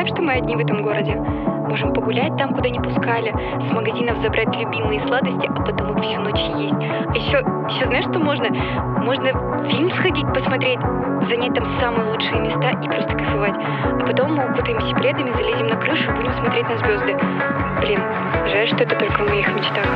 представь, что мы одни в этом городе. Можем погулять там, куда не пускали, с магазинов забрать любимые сладости, а потом их всю ночь есть. А еще знаешь, что можно? Можно фильм сходить посмотреть, занять там самые лучшие места и просто кайфовать. А потом мы укутаемся пледами, залезем на крышу и будем смотреть на звезды. Блин, жаль, что это только в моих мечтах.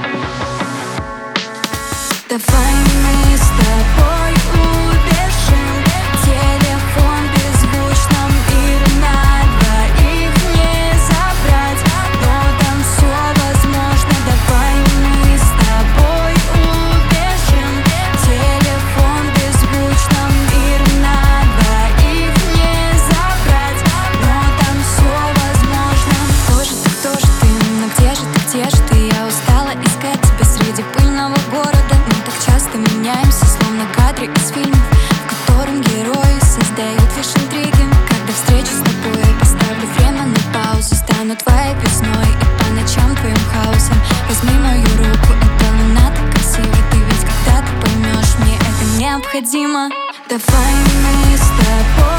Давай мы с тобой убежим, телефон в беззвучном, мир на двоих не забрать, но там все возможно. Давай мы с тобой убежим, телефон в беззвучном, мир на двоих не забрать, но там все возможно. Кто же ты, но где же ты, я устала искать тебя среди пыльного города. Часто меняемся, словно кадры из фильмов, в котором герои создают лишь интриги. Когда встречу с тобой, я поставлю время на паузу, стану твоей весной и по ночам твоим хаосом. Возьми мою руку, эта луна так красива, ты ведь когда-то поймешь, мне это необходимо. Давай мы с тобой